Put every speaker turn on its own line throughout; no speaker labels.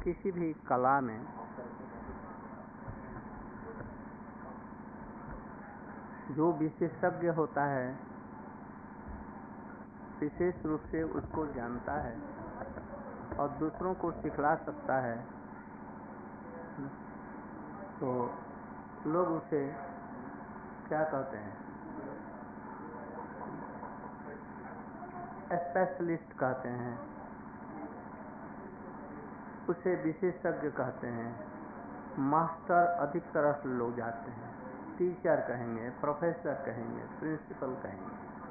किसी भी कला में जो विशेषज्ञ होता है विशेष रूप से उसको जानता है और दूसरों को सिखला सकता है, तो लोग उसे क्या कहते हैं, स्पेशलिस्ट कहते हैं, उसे विशेषज्ञ कहते हैं। मास्टर अधिक तरह से लोग जाते हैं, टीचर कहेंगे, प्रोफेसर कहेंगे, प्रिंसिपल कहेंगे।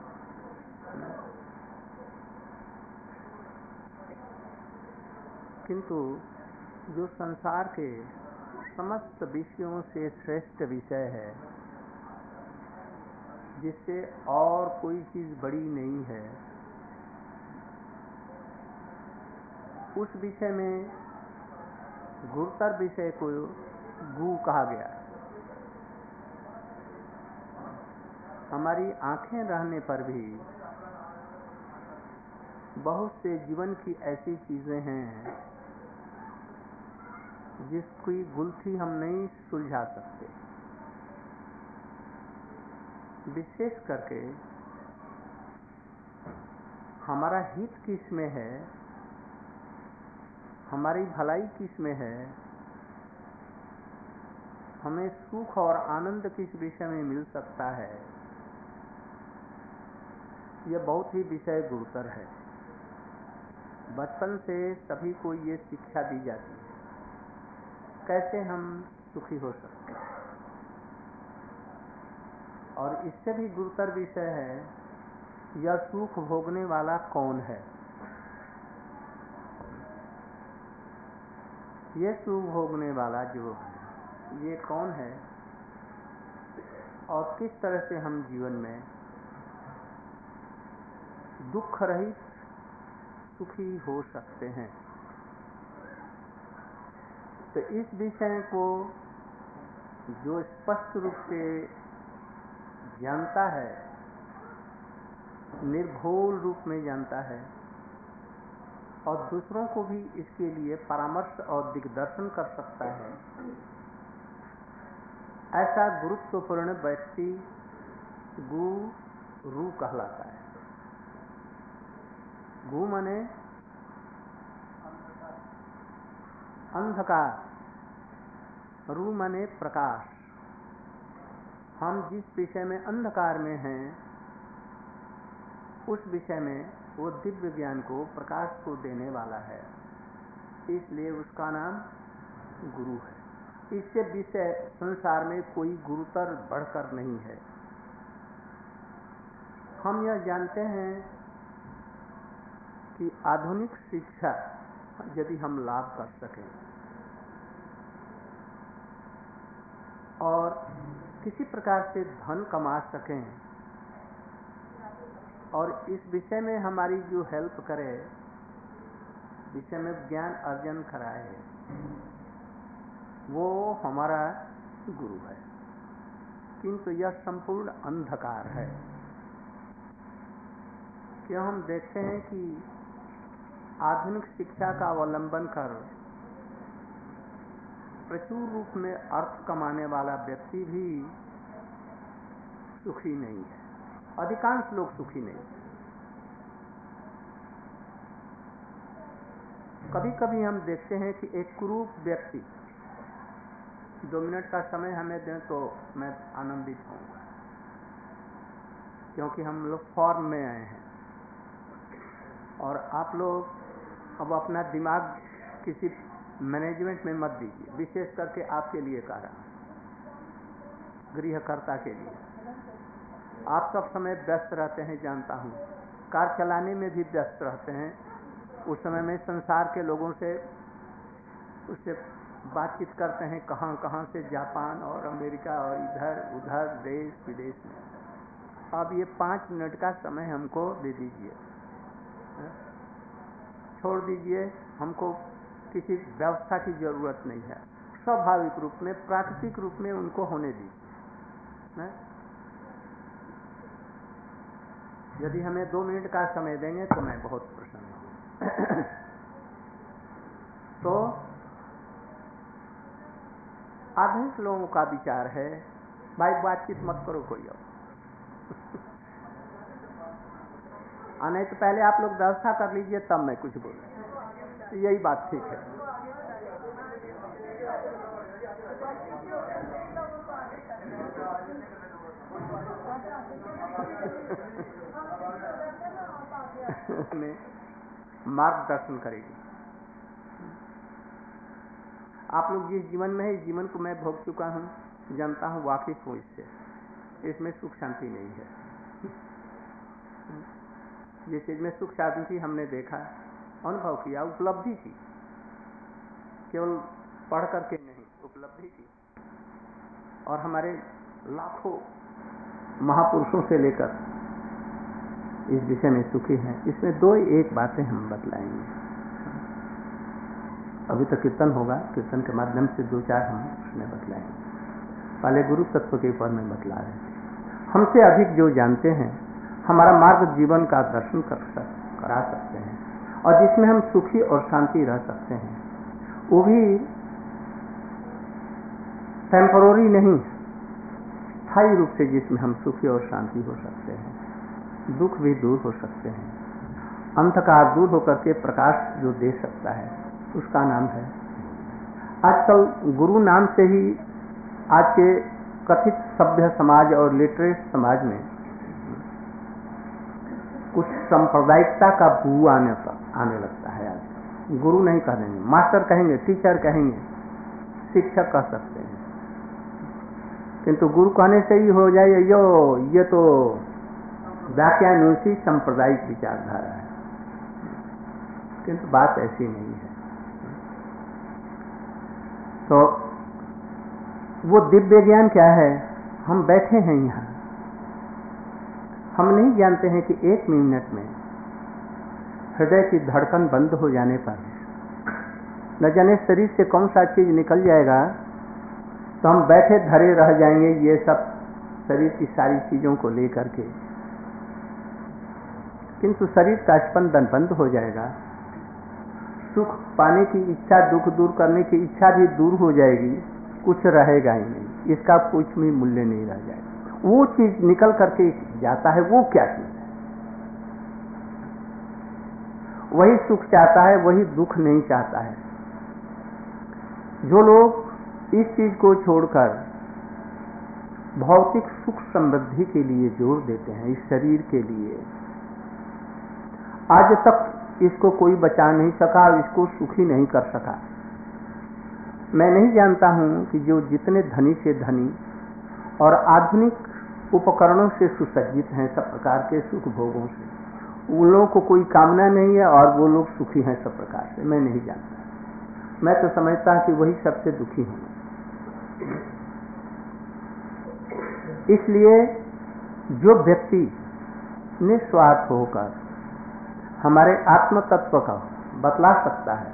किंतु जो संसार के समस्त विषयों से श्रेष्ठ विषय है, जिससे और कोई चीज बड़ी नहीं है, उस विषय में गुरुतर विषय को गु कहा गया। हमारी आंखें रहने पर भी बहुत से जीवन की ऐसी चीजें हैं जिसकी गुत्थी हम नहीं सुलझा सकते। विशेष करके हमारा हित किस में है, हमारी भलाई किस में है, हमें सुख और आनंद किस विषय में मिल सकता है, यह बहुत ही विषय गुरुतर है। बचपन से सभी को ये शिक्षा दी जाती है कैसे हम सुखी हो सकते हैं, और इससे भी गुरुतर विषय है यह सुख भोगने वाला कौन है। ये सुख भोगने वाला जो है ये कौन है और किस तरह से हम जीवन में दुख रहित सुखी हो सकते हैं। तो इस विषय को जो स्पष्ट रूप से जानता है, निर्भूल रूप में जानता है और दूसरों को भी इसके लिए परामर्श और दिग्दर्शन कर सकता है, ऐसा गुरुत्वपूर्ण व्यक्ति गुरु कहलाता है। गु माने अंधकार, रू माने प्रकाश। हम जिस विषय में अंधकार में हैं उस विषय में वो दिव्य ज्ञान को, प्रकाश को देने वाला है, इसलिए उसका नाम गुरु है। इससे विषय संसार में कोई गुरुतर बढ़कर नहीं है। हम यह जानते हैं कि आधुनिक शिक्षा यदि हम लाभ कर सकें और किसी प्रकार से धन कमा सकें और इस विषय में हमारी जो हेल्प करे, विषय में ज्ञान अर्जन कराए, वो हमारा गुरु है। किंतु यह संपूर्ण अंधकार है। क्यों हम देखते हैं कि आधुनिक शिक्षा का अवलंबन कर प्रचुर रूप में अर्थ कमाने वाला व्यक्ति भी सुखी नहीं है। अधिकांश लोग सुखी नहीं है। कभी कभी हम देखते हैं कि एक कुरूप व्यक्ति 2 मिनट का समय हमें दें तो मैं आनंदित होऊंगा, क्योंकि हम लोग फॉर्म में आए हैं और आप लोग अब अपना दिमाग किसी मैनेजमेंट में मत दीजिए। विशेष करके आपके लिए कह रहा हूं, गृहकर्ता के लिए। आप सब समय व्यस्त रहते हैं, जानता हूं, कार चलाने में भी व्यस्त रहते हैं। उस समय में संसार के लोगों से उससे बातचीत करते हैं, कहां कहां से, जापान और अमेरिका और इधर उधर देश विदेश में। अब ये 5 मिनट का समय हमको दे दीजिए, छोड़ दीजिए। हमको किसी व्यवस्था की जरूरत नहीं है। स्वाभाविक रूप में, प्राकृतिक रूप में उनको होने दीजिए। यदि हमें 2 मिनट का समय देंगे तो मैं बहुत प्रसन्न हूँ। तो अधिकांश लोगों का विचार है भाई बातचीत मत करो कोई और नहीं तो पहले आप लोग व्यवस्था कर लीजिए तब मैं कुछ बोलूं। यही बात ठीक है। मार्गदर्शन करेगी। आप लोग जिस जीवन में है इस जीवन को मैं भोग चुका हूँ, जानता हूँ, वाकिफ हूँ इससे। इसमें सुख शांति नहीं है। ये चीज में सुख शांति हमने देखा, अनुभव किया, उपलब्धि की, केवल पढ़ करके नहीं, उपलब्धि की। और हमारे लाखों महापुरुषों से लेकर इस विषय में सुखी हैं। इसमें दो एक बातें हम बतलाएंगे। अभी तो कीर्तन होगा, कीर्तन के माध्यम से दो चार हम उसमें बतलाएंगे। पहले गुरु तत्व के ऊपर में बतला रहे थे। हमसे अधिक जो जानते हैं, हमारा मार्ग जीवन का दर्शन करा सकते हैं, और जिसमें हम सुखी और शांति रह सकते हैं, वो भी टेम्पररी नहीं, स्थायी रूप से जिसमें हम सुखी और शांति हो सकते हैं, दुख भी दूर हो सकते हैं, अंधकार दूर होकर के प्रकाश जो दे सकता है, उसका नाम है। आजकल गुरु नाम से ही आज के कथित सभ्य समाज और लिटरेट समाज में कुछ सांप्रदायिकता का बू आने लगता है। आज गुरु नहीं कहेंगे, मास्टर कहेंगे, टीचर कहेंगे, शिक्षक कह सकते हैं, किंतु गुरु कहने से ही हो जाए ये तो व्याख्यानुषी सांप्रदायिक विचारधारा है। किंतु बात ऐसी नहीं है। तो वो दिव्य ज्ञान क्या है? हम बैठे हैं यहाँ, हम नहीं जानते हैं कि एक मिनट में हृदय की धड़कन बंद हो जाने पर न जाने शरीर से कौन सा चीज निकल जाएगा, तो हम बैठे धरे रह जाएंगे ये सब शरीर की सारी चीजों को लेकर के। किंतु शरीर का स्पंदन बंद हो जाएगा, सुख पाने की इच्छा, दुख दूर करने की इच्छा भी दूर हो जाएगी, कुछ रहेगा ही नहीं, इसका कुछ भी मूल्य नहीं रह जाएगा। वो चीज निकल करके जाता है, वो क्या चीज है? वही सुख चाहता है, वही दुख नहीं चाहता है। जो लोग इस चीज को छोड़कर भौतिक सुख समृद्धि के लिए जोर देते हैं, इस शरीर के लिए, आज तक इसको कोई बचा नहीं सका, इसको सुखी नहीं कर सका। मैं नहीं जानता हूं कि जो जितने धनी से धनी और आधुनिक उपकरणों से सुसज्जित हैं, सब प्रकार के सुख भोगों से, उन लोगों को कोई कामना नहीं है और वो लोग सुखी हैं सब प्रकार से। मैं नहीं जानता, मैं तो समझता हूं कि वही सबसे दुखी हैं। इसलिए जो व्यक्ति निस्वार्थ होकर हमारे आत्म तत्व का बतला सकता है,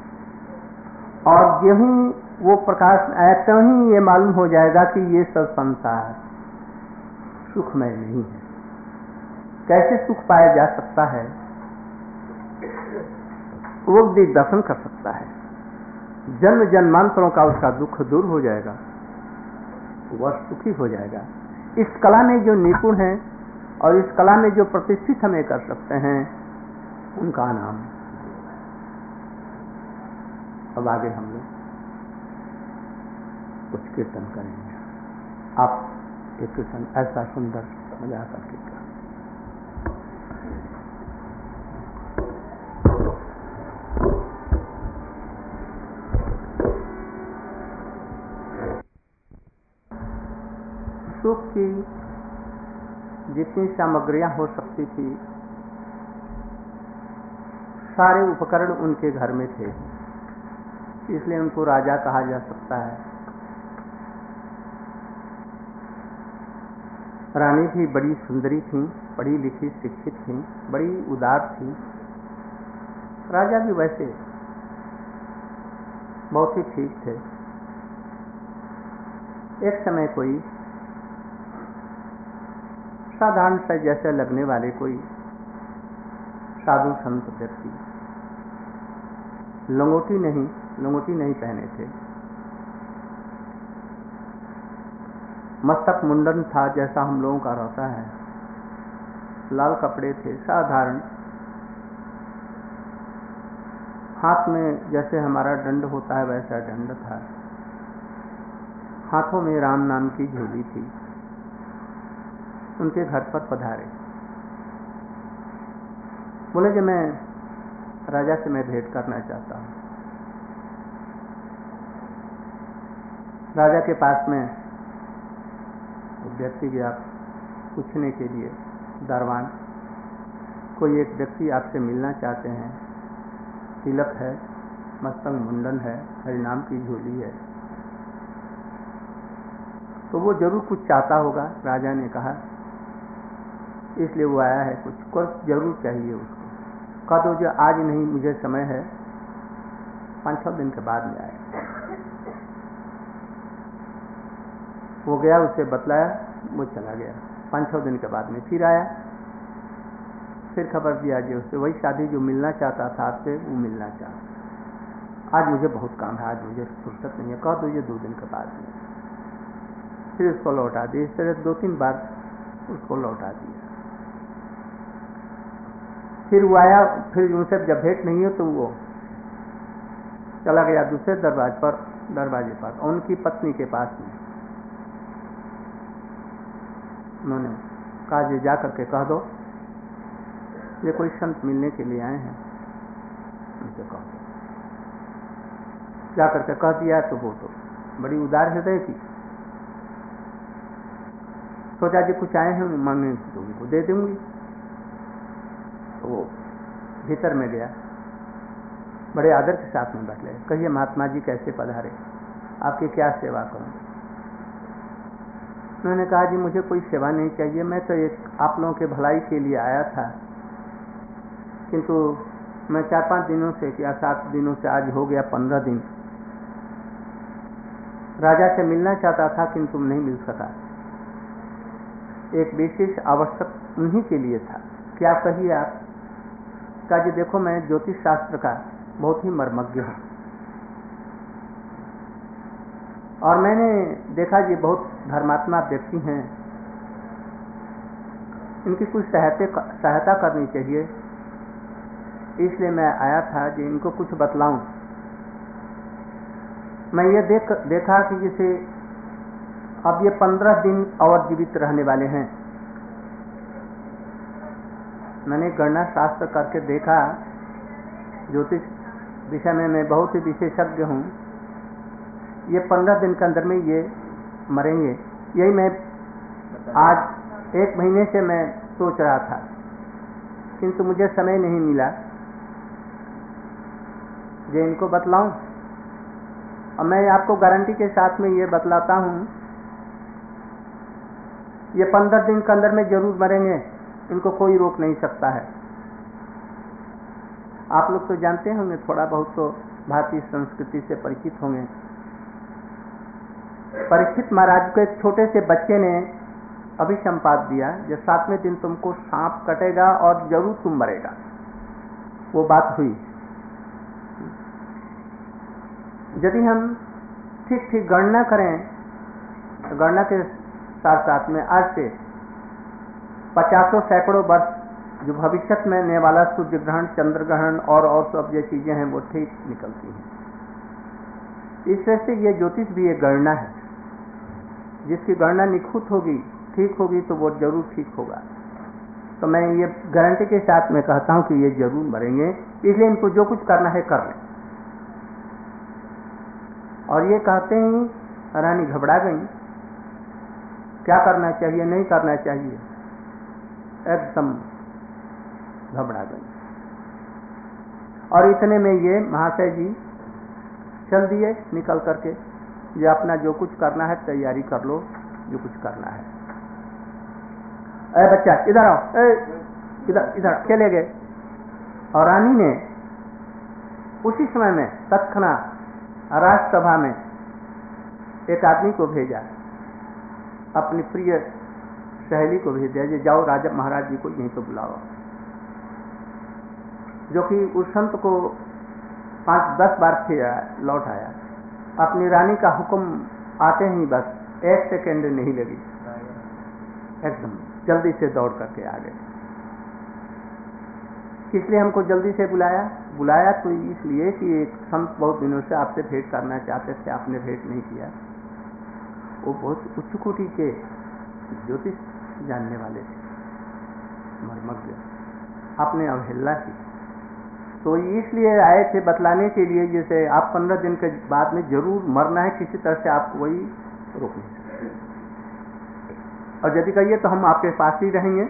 और यही वो प्रकाश ऐसा ही ये मालूम हो जाएगा कि ये सब संसार सुखमय नहीं है। कैसे सुख पाया जा सकता है, वो दिग्दर्शन कर सकता है। जन्म जन्मांतरों का उसका दुख दूर हो जाएगा, वह सुखी हो जाएगा। इस कला में जो निपुण है और इस कला में जो प्रतिष्ठित हमें कर सकते हैं, उनका नाम। अब आगे हम लोग कुछ कीर्तन करेंगे। आप एक कीर्तन ऐसा सुंदर मजा करके कर। सुख की जितनी सामग्रियां हो सकती थी, सारे उपकरण उनके घर में थे, इसलिए उनको राजा कहा जा सकता है। रानी भी बड़ी सुंदरी थी, पढ़ी लिखी शिक्षित थी, बड़ी उदार थी। राजा भी वैसे बहुत ही ठीक थे। एक समय कोई साधारण से जैसे लगने वाले कोई साधु संत व्यक्ति, लंगोटी नहीं पहने थे, मस्तक मुंडन था जैसा हम लोगों का रहता है, लाल कपड़े थे साधारण, हाथ में जैसे हमारा दंड होता है वैसा दंड था, हाथों में राम नाम की झोली थी। उनके घर पर पधारे, बोले कि मैं राजा से मैं भेंट करना चाहता हूँ। राजा के पास में व्यक्ति गया पूछने के लिए, दरबान कोई एक व्यक्ति आपसे मिलना चाहते हैं, तिलक है, मस्तक मुंडन है, हरिनाम की झोली है, तो वो जरूर कुछ चाहता होगा। राजा ने कहा इसलिए वो आया है, कुछ जरूर चाहिए उसको। कह दो जो आज नहीं मुझे समय है, 5-6 दिन के बाद में आए। वो गया, उसे बतलाया, वो चला गया। 5-6 दिन के बाद में फिर आया, फिर खबर दिया जी उससे, वही शादी जो मिलना चाहता था आपसे वो मिलना चाहता, आज मुझे बहुत काम है, आज मुझे फुर्सत नहीं है, कह दो ये 2 दिन के बाद में। फिर उसको लौटा दिया। इस तरह 2-3 बार उसको लौटा दिया। फिर वो आया, फिर उनसे जब भेंट नहीं हो तो वो चला गया दूसरे दरवाजे पर उनकी पत्नी के पास में। उन्होंने कहा जी जा करके कह दो ये कोई संत मिलने के लिए आए हैं, उनसे कह दो। जा करके कह दिया तो वो तो बड़ी उदार हृदय थी, सोचा जी कुछ आए हैं मांगने तो उनको दे दूंगी। तो वो भीतर में गया, बड़े आदर के साथ में बैठ ले, कहिए महात्मा जी कैसे पधारे, आपकी क्या सेवा करूं। उन्होंने कहा जी मुझे कोई सेवा नहीं चाहिए, मैं तो एक आप लोगों के भलाई के लिए आया था, किंतु मैं 4-5 दिनों से या 7 दिनों से, आज हो गया 15 दिन, राजा से मिलना चाहता था किंतु नहीं मिल सका। एक विशेष आवश्यक उन्हीं के लिए था, क्या कहिए आप। कहा जी देखो मैं ज्योतिष शास्त्र का बहुत ही मर्मज्ञ हूं, और मैंने देखा जी बहुत धर्मात्मा व्यक्ति हैं, इनकी कुछ सहायता करनी चाहिए, इसलिए मैं आया था कि इनको कुछ बतलाऊं। मैं ये देखा कि जैसे अब ये 15 दिन और जीवित रहने वाले हैं। मैंने गणना शास्त्र करके देखा, ज्योतिष विषय में मैं बहुत ही विशेषज्ञ हूँ, ये 15 दिन के अंदर में ये मरेंगे। यही मैं आज 1 महीने से मैं सोच रहा था, किंतु मुझे समय नहीं मिला जो इनको बतलाऊं। और मैं आपको गारंटी के साथ में ये बतलाता हूँ, ये 15 दिन के अंदर में जरूर मरेंगे, इनको कोई रोक नहीं सकता है। आप लोग तो जानते होंगे, थोड़ा बहुत तो भारतीय संस्कृति से परिचित होंगे। परीक्षित महाराज को एक छोटे से बच्चे ने अभिसंपात दिया, जो 7वें दिन तुमको सांप कटेगा और जरूर तुम मरेगा। वो बात हुई। यदि हम ठीक ठीक गणना करें, तो गणना के साथ साथ में आज से 50 सैकड़ों वर्ष जो भविष्य में आने वाला सूर्य ग्रहण, चंद्र ग्रहण और सब ये चीजें हैं वो ठीक निकलती हैं। इस तरह से ये ज्योतिष भी एक गणना है, जिसकी गणना निखुत होगी, ठीक होगी, तो वो जरूर ठीक होगा। तो मैं ये गारंटी के साथ में कहता हूं कि ये जरूर मरेंगे, इसलिए इनको जो कुछ करना है कर लें। और ये कहते ही रानी घबरा गई, क्या करना चाहिए नहीं करना चाहिए, एकदम घबरा गई। और इतने में ये महाशय जी चल दिए निकल करके, ये अपना जो कुछ करना है तैयारी कर लो, जो कुछ करना है। अरे बच्चा इधर आओ, इधर इधर चले गए। और रानी ने उसी समय में तत्क्षणात राजसभा में एक आदमी को भेजा, अपनी प्रिय सहेली को भेज दिया, जाओ राजा महाराज जी को यहीं तो बुलाओ। जो कि उस संत को 5-10 बार फिर लौट आया। अपनी रानी का हुक्म आते ही बस 1 सेकेंड नहीं लगी, एकदम जल्दी से दौड़ करके आ गए। किस लिए हमको जल्दी से बुलाया? बुलाया तो इसलिए कि एक संत बहुत दिनों से आपसे भेंट करना चाहते थे, आपने भेंट नहीं किया। वो बहुत उच्च कोटि के ज्योतिष जानने वाले थे, मर्मज्ञ, आपने अवहेलना की, तो इसलिए आए थे बतलाने के लिए, जैसे आप 15 दिन के बाद में जरूर मरना है, किसी तरह से आप वही रोक नहीं सकते, और यदि कहिए तो हम आपके पास ही रहेंगे,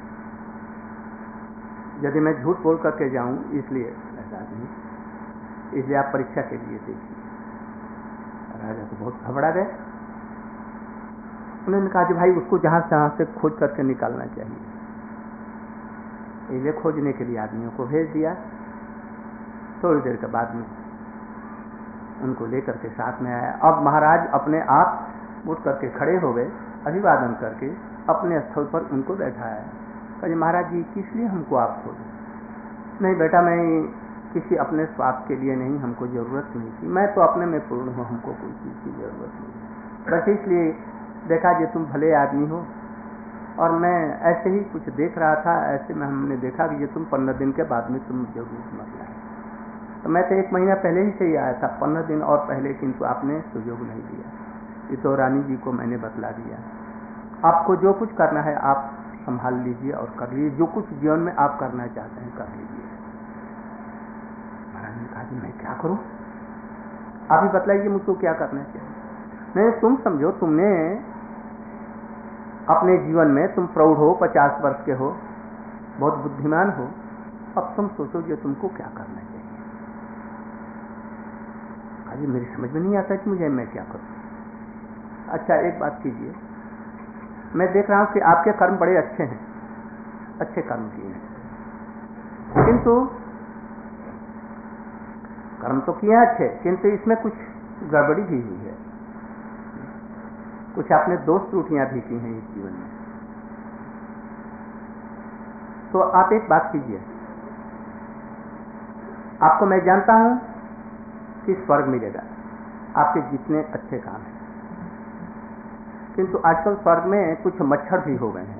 यदि मैं झूठ बोल करके जाऊं, इसलिए ऐसा नहीं, इसलिए आप परीक्षा के लिए देखिए। राजा तो बहुत घबरा गए। उन्होंने कहा कि भाई उसको जहां से खोज करके निकालना चाहिए, इसलिए खोजने के लिए आदमियों को भेज दिया। थोड़ी देर के बाद में उनको लेकर के साथ में आया। अब महाराज अपने आप उठ करके खड़े हो गए, अभिवादन करके अपने स्थल पर उनको बैठाया। कहे महाराज जी किस लिए हमको आप खोजे? नहीं बेटा, मैं किसी अपने स्वार्थ के लिए नहीं, हमको जरूरत नहीं थी, मैं तो अपने में पूर्ण हूँ, हमको कोई चीज़ की जरूरत नहीं, बस इसलिए देखा कि तुम भले आदमी हो, और मैं ऐसे ही कुछ देख रहा था, ऐसे में हमने देखा कि ये तुम 15 दिन के बाद में तुम जरूर मरना है। तो मैं तो 1 महीना पहले ही से ही आया था, 15 दिन और पहले, किंतु आपने सुयोग नहीं दिया। ये तो रानी जी को मैंने बतला दिया, आपको जो कुछ करना है आप संभाल लीजिए और कर लीजिए, जो कुछ जीवन में आप करना चाहते हैं कर लीजिए। महाराज ने कहा कि मैं क्या करूं? आप ही बतलाइए मुझको क्या करना चाहिए। नहीं, तुम समझो, तुमने अपने जीवन में तुम प्रौढ़ हो, 50 वर्ष के हो, बहुत बुद्धिमान हो, अब तुम सोचो कि तुमको क्या करना चाहिए। अभी मेरी समझ में नहीं आता कि मुझे मैं क्या करूं। अच्छा एक बात कीजिए, मैं देख रहा हूं कि आपके कर्म बड़े अच्छे हैं, अच्छे कर्म किए हैं, किंतु कर्म तो किए हैं अच्छे, किंतु इसमें कुछ गड़बड़ी भी हुई है, कुछ आपने दोष त्रुटियां भी की हैं इस जीवन में। तो आप एक बात कीजिए, आपको मैं जानता हूं कि स्वर्ग मिलेगा आपके जितने अच्छे काम हैं, किंतु आजकल स्वर्ग में कुछ मच्छर भी हो गए हैं,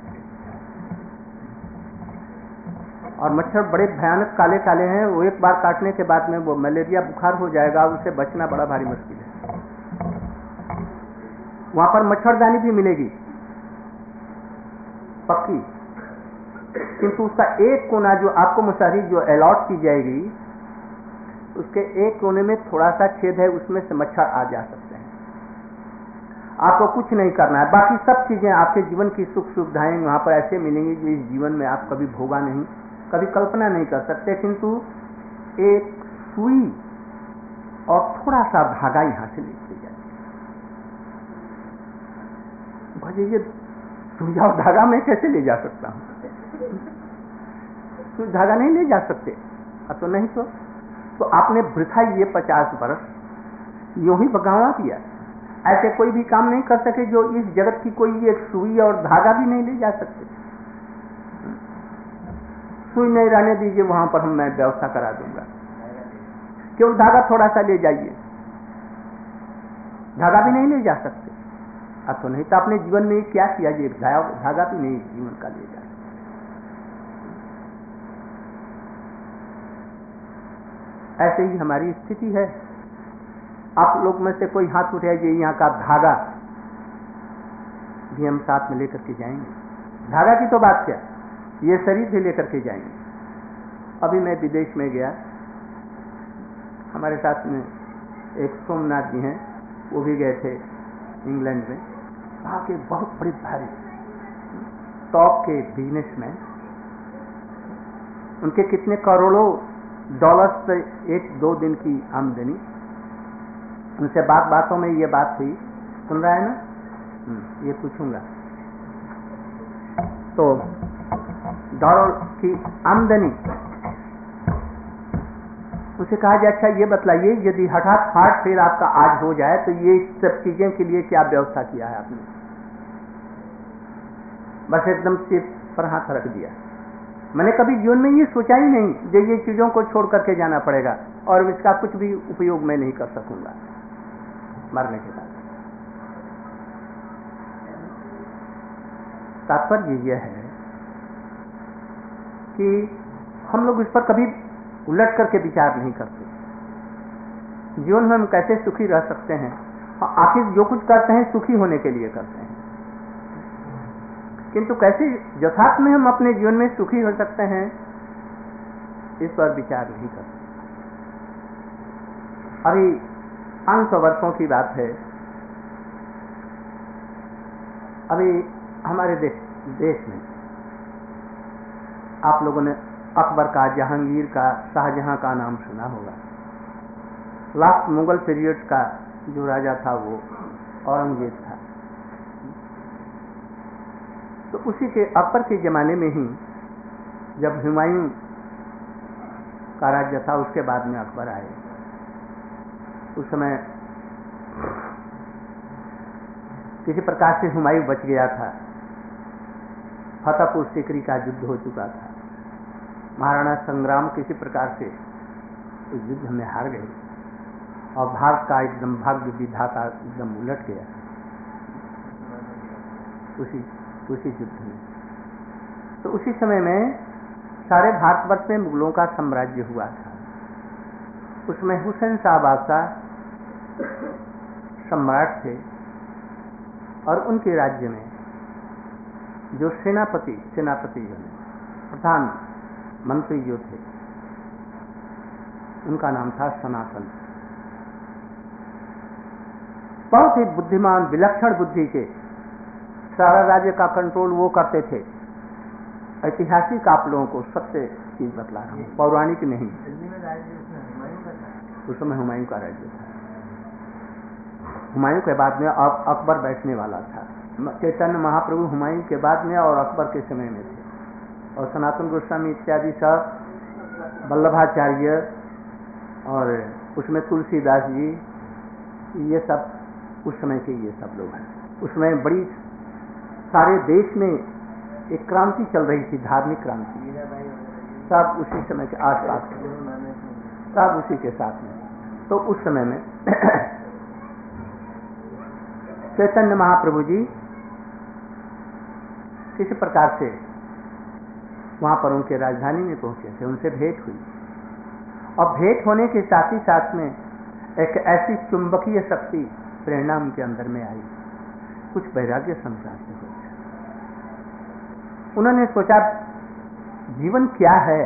और मच्छर बड़े भयानक काले काले हैं, वो एक बार काटने के बाद में वो मलेरिया बुखार हो जाएगा, उससे बचना बड़ा भारी मुश्किल है। वहां पर मच्छरदानी भी मिलेगी पक्की, किंतु उसका एक कोना जो आपको मुसारी जो अलॉट की जाएगी, उसके एक कोने में थोड़ा सा छेद है, उसमें से मच्छर आ जा सकते हैं। आपको कुछ नहीं करना है, बाकी सब चीजें आपके जीवन की सुख सुविधाएं वहां पर ऐसे मिलेंगी जो इस जीवन में आप कभी भोगा नहीं, कभी कल्पना नहीं कर सकते। किंतु एक सुई और थोड़ा सा धागा यहां से लेके जाए, भाई ये सुई और धागा मैं कैसे ले जा सकता हूं? सुई धागा नहीं ले जा सकते, तो नहीं तो आपने वृथा ये 50 वर्ष यूं ही भगावा दिया। ऐसे कोई भी काम नहीं कर सके जो इस जगत की कोई एक सुई और धागा भी नहीं ले जा सकते। सुई नहीं रहने दीजिए, वहां पर मैं व्यवस्था करा दूंगा, केवल धागा थोड़ा सा ले जाइए, धागा भी नहीं ले जा सकते। तो नहीं तो आपने जीवन में क्या किया, ये धागा भी नहीं जीवन का ले जा। ऐसे ही हमारी स्थिति है। आप लोग में से कोई हाथ उठाइए, यहाँ का धागा भी हम साथ में लेकर के जाएंगे। धागा की तो बात क्या, ये शरीर भी लेकर के जाएंगे। अभी मैं विदेश में गया, हमारे साथ में एक सोमनाथ जी हैं, वो भी गए थे इंग्लैंड में। वहाँ के बहुत बड़े भारी टॉप के बिजनेसमैन, उनके कितने करोड़ों डॉलर्स से 1-2 दिन की आमदनी। उनसे बातों में ये बात हुई, सुन रहा है ना, ये पूछूंगा तो डॉलर की आमदनी। उसे कहा जाए अच्छा ये बतलाइए, यदि हठात हार्ट फेल आपका आज हो जाए तो ये सब चीजें के लिए क्या व्यवस्था किया है आपने? बस एकदम सिर पर हाथ रख दिया। मैंने कभी जीवन में ये सोचा ही नहीं कि ये चीजों को छोड़ करके जाना पड़ेगा और इसका कुछ भी उपयोग मैं नहीं कर सकूंगा मरने के बाद। तात्पर्य यह है कि हम लोग इस पर कभी उलट करके विचार नहीं करते। जीवन में हम कैसे सुखी रह सकते हैं, आखिर जो कुछ करते हैं सुखी होने के लिए करते हैं, किंतु कैसे यथार्थ में हम अपने जीवन में सुखी हो सकते हैं इस पर विचार नहीं करते। अभी 500 वर्षों की बात है, अभी हमारे देश में आप लोगों ने अकबर का, जहांगीर का, शाहजहां का नाम सुना होगा। लास्ट मुगल पीरियड का जो राजा था वो औरंगजेब था। तो उसी के अकबर के जमाने में ही जब हुमायूं का राज्य था, उसके बाद में अकबर आए। उस समय किसी प्रकार से हुमायूं बच गया था। फतेहपुर सीकरी का युद्ध हो चुका था। महाराणा संग्राम किसी प्रकार से उस युद्ध में हार गए और भारत का एकदम भाग्य विधाता एकदम उलट गया उसी युद्ध में। तो उसी समय में सारे भारतवर्ष में मुगलों का साम्राज्य हुआ था। उसमें हुसैन शाह बादशाह सम्राट थे और उनके राज्य में जो सेनापति प्रधान मंत्री जो थे उनका नाम था सनातन। बहुत ही बुद्धिमान, विलक्षण बुद्धि के, सारा राज्य का कंट्रोल वो करते थे। ऐतिहासिक आप लोगों को सत्य चीज बतला रहा हूँ, पौराणिक नहीं। उस समय हुमायूं का राज्य था। हुमायूं के बाद में अब अकबर बैठने वाला था। चैतन्य महाप्रभु हुमायूं के बाद में और अकबर के समय में थे, और सनातन गोस्वामी इत्यादि सब, वल्लभाचार्य और उसमें तुलसीदास जी, ये सब उस समय के ये सब लोग हैं। उसमें बड़ी सारे देश में एक क्रांति चल रही थी, धार्मिक क्रांति, सब उसी समय के आसपास, सब उसी के साथ में। तो उस समय में चैतन्य महाप्रभु जी किसी प्रकार से वहां पर उनके राजधानी में पहुंचे थे, उनसे भेंट हुई, और भेंट होने के साथ ही साथ में एक ऐसी चुंबकीय शक्ति प्रेरणा उनके अंदर में आई, कुछ वैराग्य संक्रांत हो गया। उन्होंने सोचा जीवन क्या है।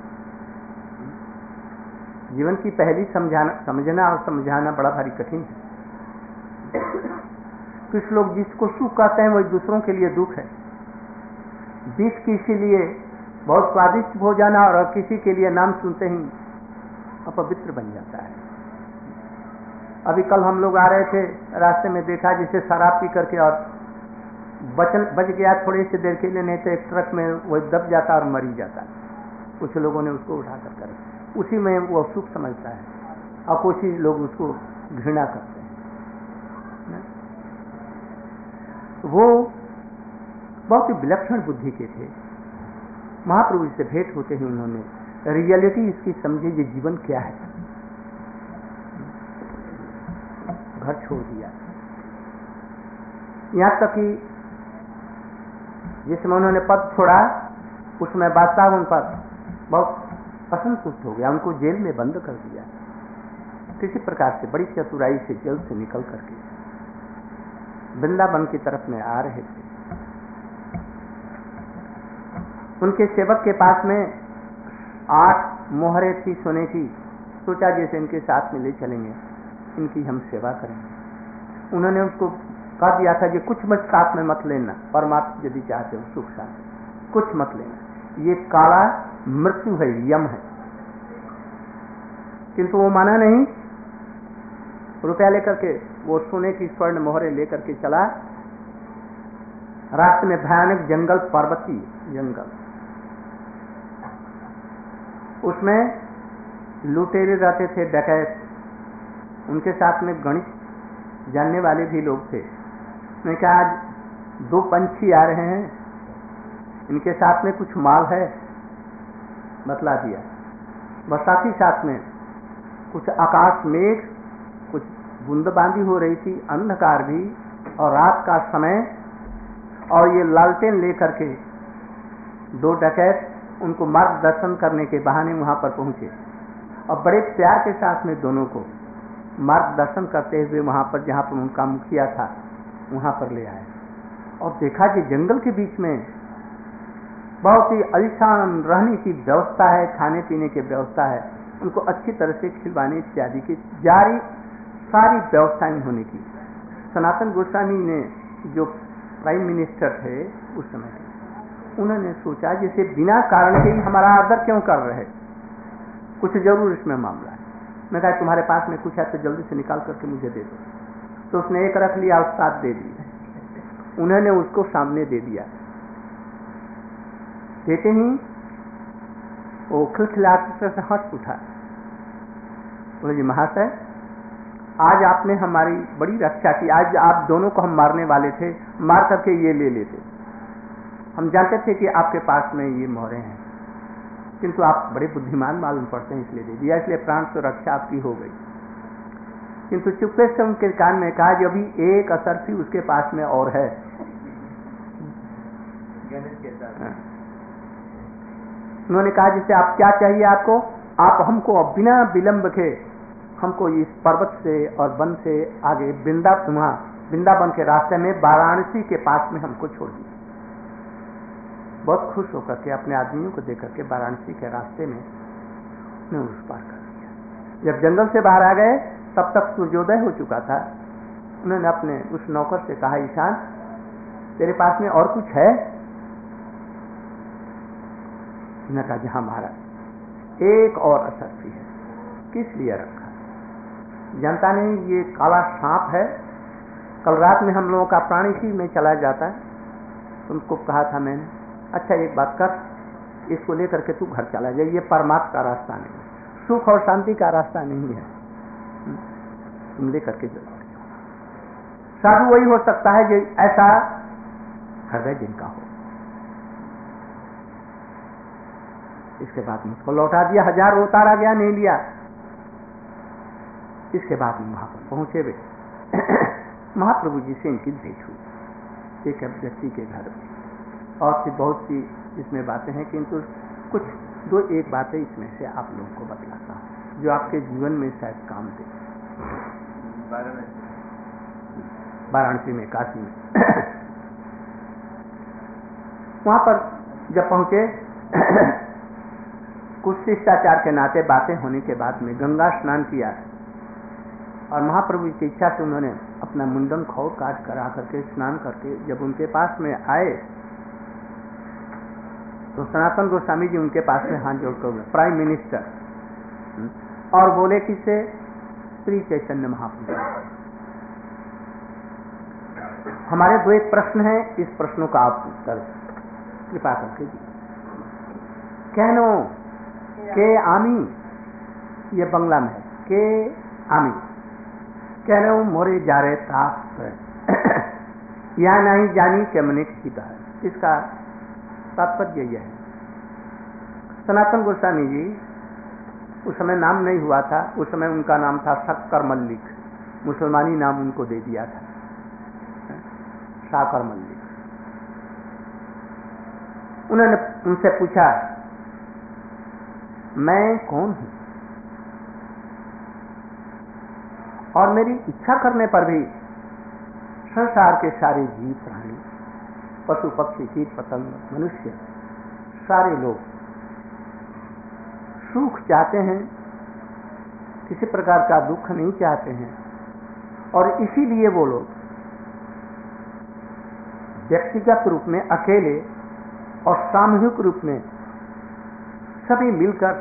जीवन की पहली समझना और समझाना बड़ा भारी कठिन है। कुछ लोग जिसको सुख कहते हैं वही दूसरों के लिए दुख है। विष किसी लिए बहुत स्वादिष्ट भोजन और किसी के लिए नाम सुनते ही अपवित्र बन जाता है। अभी कल हम लोग आ रहे थे, रास्ते में देखा जिसे शराब पी करके और बच गया थोड़ी सी देर के लिए, नहीं तो एक ट्रक में वो दब जाता और मर ही जाता। कुछ लोगों ने उसको उठा कर उसी में वो सुख समझता है, और कुछ ही लोग उसको घृणा करते हैं। वो बहुत ही विलक्षण बुद्धि के थे। महाप्रभु से भेंट होते ही उन्होंने रियलिटी इसकी समझी, ये जीवन क्या है। घर छोड़ दिया, यहां तक कि जिसमें उन्होंने पद छोड़ा उसमें बादशाह उन पर बहुत असंतुष्ट हो गया, उनको जेल में बंद कर दिया। किसी प्रकार से बड़ी चतुराई से जेल से निकल करके वृंदावन की तरफ में आ रहे थे। उनके सेवक के पास में 8 मोहरें थी सोने की। सोचा जैसे इनके साथ में ले चलेंगे, इनकी हम सेवा करेंगे। उन्होंने उसको कह दिया था कि कुछ मत साथ में मत लेना, परमात्मा यदि चाहते हो सुख शांति कुछ मत लेना, ये काला मृत्यु है, यम है। किंतु वो माना नहीं। रुपया लेकर के वो सोने की स्वर्ण मोहरे लेकर के चला। रास्ते में भयानक जंगल, पर्वतीय जंगल, उसमें लुटेरे रहते थे, डकैत, उनके साथ में गणित जानने वाले भी लोग थे। मैंने कहा आज 2 पंछी आ रहे हैं, इनके साथ में कुछ माल है, बतला दिया। बस साथ ही साथ में कुछ आकाश मेघ, कुछ बूंदबांदी हो रही थी, अंधकार भी और रात का समय, और ये लालटेन लेकर के 2 डकैत उनको मार्गदर्शन करने के बहाने वहां पर पहुंचे और बड़े प्यार के साथ में दोनों को मार्गदर्शन करते हुए वहां पर जहां पर उनका मुखिया था वहां पर ले आए और देखा कि जंगल के बीच में बहुत ही आलीशान रहने की व्यवस्था है, खाने पीने की व्यवस्था है, उनको अच्छी तरह से खिलवाने इत्यादि की जारी सारी व्यवस्थाएं होने की। सनातन गोस्वामी ने जो प्राइम मिनिस्टर थे उस समय के, उन्होंने सोचा जैसे बिना कारण के ही हमारा आदर क्यों कर रहे, कुछ जरूर इसमें मामला है। मैं कहा तुम्हारे पास में कुछ है तो जल्दी से निकाल करके मुझे दे दो। तो उसने एक रख लिया और 7 दे दिए, उन्होंने उसको सामने दे दिया। देते ही वो खिलखिलाते से हंस उठा, बोले जी महाशय आज आपने हमारी बड़ी रक्षा की, आज आप दोनों को हम मारने वाले थे, मार करके ये ले लेते, हम जानते थे कि आपके पास में ये मोहरे हैं, किंतु आप बड़े बुद्धिमान मालूम पड़ते हैं इसलिए दे दिया, इसलिए प्राण सुरक्षा आपकी हो गई। किंतु चुप्पे से उनके कान में कहा जो अभी एक असरफी उसके पास में और है। उन्होंने कहा जैसे आप क्या चाहिए आपको, आप हमको बिना विलंब के हमको इस पर्वत से और वन से आगे वृंदावन के रास्ते में वाराणसी के पास में हमको छोड़ दिया। बहुत खुश होकर के अपने आदमियों को देकर के वाराणसी के रास्ते में उन्हें उस पार कर दिया। जब जंगल से बाहर आ गए तब तक सूर्योदय हो चुका था। उन्होंने अपने उस नौकर से कहा ईशान तेरे पास में और कुछ है? उन्होंने कहा जहां महाराज एक और असरफी है। किस लिए रखा? जनता ने ये काला सांप है, कल रात में हम लोगों का प्राण इसी में चला जाता है, तुमको कहा था मैंने। अच्छा एक बात कर, इसको लेकर के तू घर चला जाए, ये परमात्मा का रास्ता नहीं, सुख और शांति का रास्ता नहीं है, तुम लेकर के जाओ। साधु वही हो सकता है जो ऐसा हृदय जिनका हो। इसके बाद में उसको लौटा दिया, 1000 उतारा गया, नहीं लिया। इसके बाद में वहां पर पहुंचे वे महाप्रभु जी से इनकी भेंट हुई एक व्यक्ति के घर में, और फिर बहुत सी इसमें बातें हैं, किंतु कुछ 2-1 बातें इसमें से आप लोगों को बतलाता हूं जो आपके जीवन में शायद काम दे। वाराणसी में, काशी में वहां पर जब पहुंचे कुछ शिष्टाचार के नाते बातें होने के बाद में गंगा स्नान किया और महाप्रभु की इच्छा से उन्होंने अपना मुंडन खौर काट करा करके स्नान करके जब उनके पास में आए तो सनातन गोस्वामी जी उनके पास में हाथ जोड़कर हुए प्राइम मिनिस्टर, और बोले किससे? श्री चैतन्य महाप्रभु। हमारे 2 प्रश्न हैं, इस प्रश्नों का आप उत्तर कृपा करके दीजिए। कहनो के आमी, ये बंगला में है, के आमी कह रहे हो मोरे जा रहे ताप या नहीं जानी के मने सीता है। इसका तात्पर्य यह है, सनातन गोस्वामी जी उस समय नाम नहीं हुआ था, उस समय उनका नाम था शक्कर मल्लिक, मुसलमानी नाम उनको दे दिया था शाकर मल्लिक। उन्होंने उनसे पूछा मैं कौन हूं, और मेरी इच्छा करने पर भी संसार के सारे जीव प्राणी, पशु पक्षी, कीट पतंग, मनुष्य, सारे लोग सुख चाहते हैं, किसी प्रकार का दुख नहीं चाहते हैं, और इसीलिए वो लोग व्यक्तिगत रूप में अकेले और सामूहिक रूप में सभी मिलकर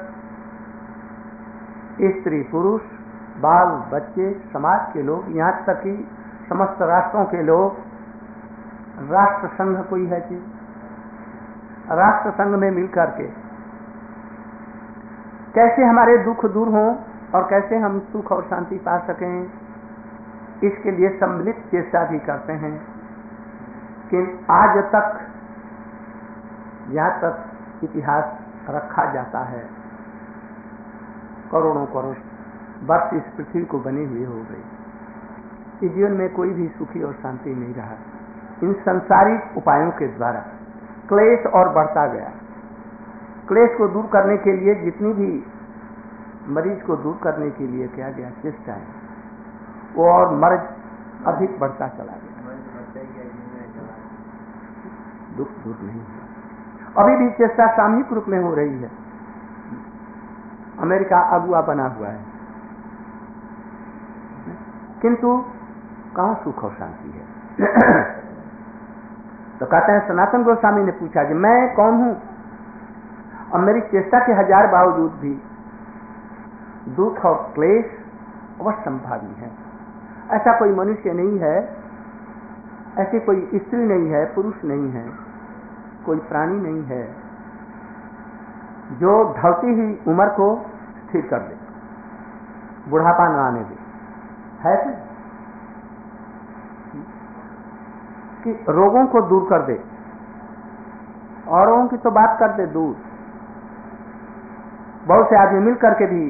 स्त्री पुरुष, बाल बच्चे, समाज के लोग, यहाँ तक कि समस्त राष्ट्रों के लोग, राष्ट्र संघ कोई है कि राष्ट्र संघ में मिलकर के कैसे हमारे दुख दूर हों और कैसे हम सुख और शांति पा सकें, इसके लिए सम्मिलित चेष्टा भी करते हैं। कि आज तक यहाँ तक इतिहास रखा जाता है, करोड़ों करोड़ वर्ष इस पृथ्वी को बने हुए हो गई, इस जीवन में कोई भी सुखी और शांति नहीं रहा, इन संसारिक उपायों के द्वारा क्लेश और बढ़ता गया। क्लेश को दूर करने के लिए, जितनी भी मरीज को दूर करने के लिए किया गया चेष्टाएं, वो और मर्ज अधिक बढ़ता चला गया, दुख दूर नहीं हुआ। अभी भी चेष्टा सामूहिक रूप में हो रही है। अमेरिका अगुआ बना हुआ है, किंतु कहां सुख और शांति है। तो कहते हैं, सनातन गोस्वामी ने पूछा कि मैं कौन हूं, और मेरी चेष्टा के 1000 बावजूद भी दुख और क्लेश अवश्य संभावी है। ऐसा कोई मनुष्य नहीं है, ऐसी कोई स्त्री नहीं है, पुरुष नहीं है, कोई प्राणी नहीं है जो ढलती हुई उम्र को स्थिर कर दे, बुढ़ापा न आने दे। है कि रोगों को दूर कर दे, औरों की तो बात कर दे दूर, बहुत से आदमी मिल करके भी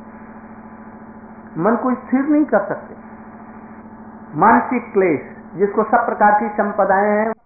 मन को स्थिर नहीं कर सकते। मानसिक क्लेश, जिसको सब प्रकार की संपदाएं हैं